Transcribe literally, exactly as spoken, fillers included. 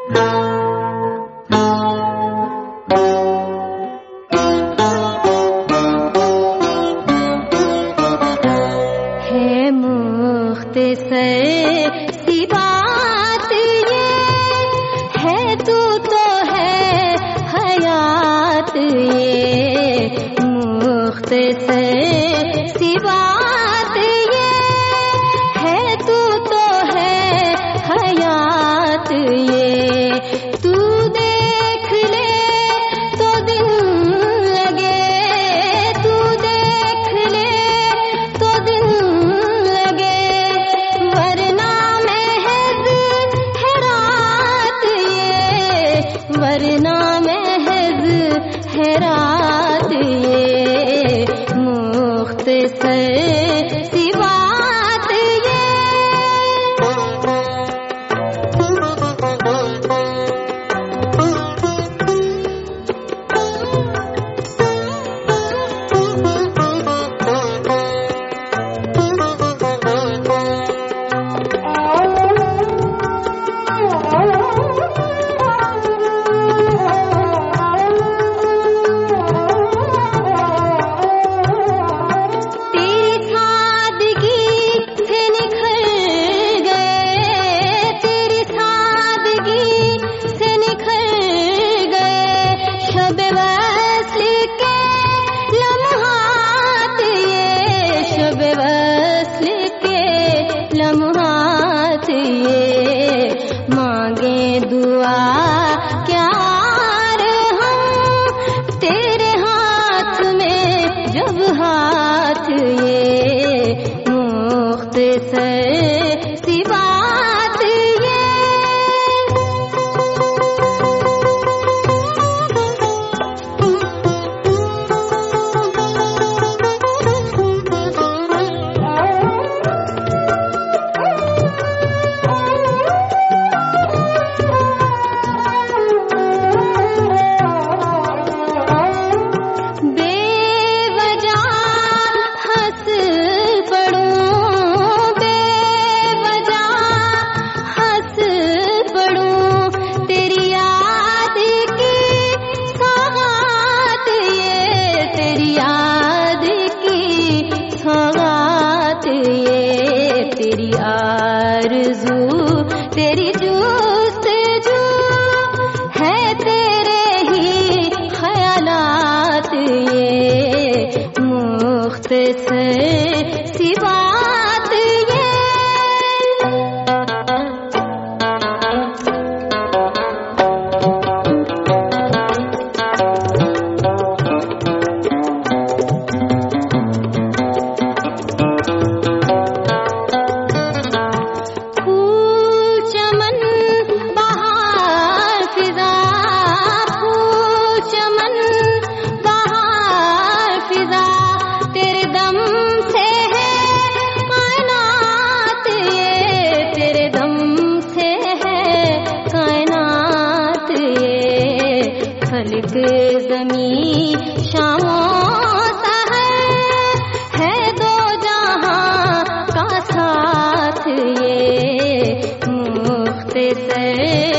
सी बात ये है, तू तो है हयात ये, मुख्तसर सी बात ये है, तू तो है हयात ये। तू देख ले तो दिन लगे, तू देख ले तो दिन लगे, वरना महज है रात ये, वरना महज है रात ये, मुख्तसर सी बात ये। लम्हात ये मांगे दुआ क्या रे हम, तेरे हाथ में जब हाथ ये, मुख्तसर सी बात ये। तेरी आरज़ू तेरी जुस्तजू है, तेरे ही ख्यालात ये, मुख्तसर सी बात ये। खल्क ज़मीं शामों सहर है, दो जहां का साथ ये, मुख्तसर